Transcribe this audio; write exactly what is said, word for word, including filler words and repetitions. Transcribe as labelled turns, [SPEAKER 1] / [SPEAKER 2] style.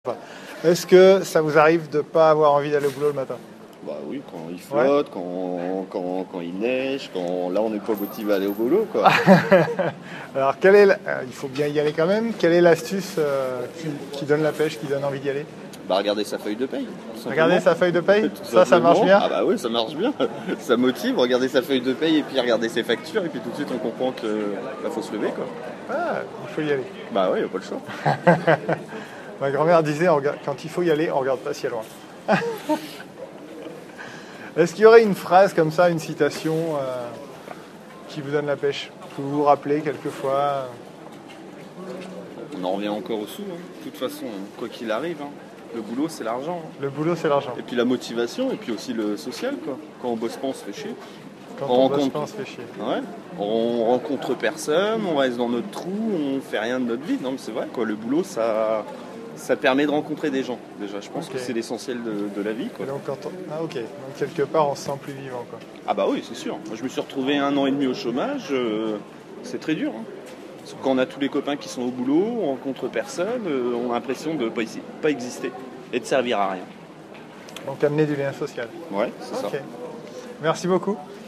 [SPEAKER 1] Est-ce que ça vous arrive de ne pas avoir envie d'aller au boulot le matin?
[SPEAKER 2] Bah oui, quand il flotte, ouais. quand, quand, quand il neige, quand là on n'est pas motivé à aller au boulot, quoi.
[SPEAKER 1] Alors quelle est la... il faut bien y aller quand même. Quelle est l'astuce euh, qui, qui donne la pêche, qui donne envie d'y aller?
[SPEAKER 2] Bah regarder sa feuille de paye.
[SPEAKER 1] Regarder sa feuille de paye, ça, ça marche bien.
[SPEAKER 2] Ah bah oui, ça marche bien. Ça motive, regarder sa feuille de paye et puis regarder ses factures et puis tout de suite on comprend que bah, faut se lever, quoi.
[SPEAKER 1] Ah, il faut y aller.
[SPEAKER 2] Bah oui, il n'y a pas le choix.
[SPEAKER 1] Ma grand-mère disait, quand il faut y aller, on ne regarde pas si loin. Est-ce qu'il y aurait une phrase comme ça, une citation euh, qui vous donne la pêche? Vous vous rappelez quelquefois?
[SPEAKER 2] On en revient encore au sous, hein. De toute façon, quoi qu'il arrive, hein. Le boulot c'est l'argent. Hein.
[SPEAKER 1] Le boulot c'est l'argent.
[SPEAKER 2] Et puis la motivation, et puis aussi le social, quoi. Quand on bosse pas, on se fait chier.
[SPEAKER 1] Quand
[SPEAKER 2] on,
[SPEAKER 1] on
[SPEAKER 2] rencontre...
[SPEAKER 1] bosse pas, on se fait chier.
[SPEAKER 2] Ouais. On rencontre personne, on reste dans notre trou, on fait rien de notre vie. Non mais c'est vrai, quoi. Le boulot ça... ça permet de rencontrer des gens. Déjà, je pense okay. que c'est l'essentiel de, de la vie, quoi.
[SPEAKER 1] Donc, quand on... ah, ok. Donc quelque part, on se sent plus vivant, quoi.
[SPEAKER 2] Ah bah oui, c'est sûr. Moi, je me suis retrouvé un an et demi au chômage. Euh, c'est très dur. Hein. Parce que quand on a tous les copains qui sont au boulot, on rencontre personne, euh, on a l'impression de ne pas, pas exister et de servir à rien.
[SPEAKER 1] Donc amener du lien social.
[SPEAKER 2] Ouais, c'est okay. ça.
[SPEAKER 1] Merci beaucoup.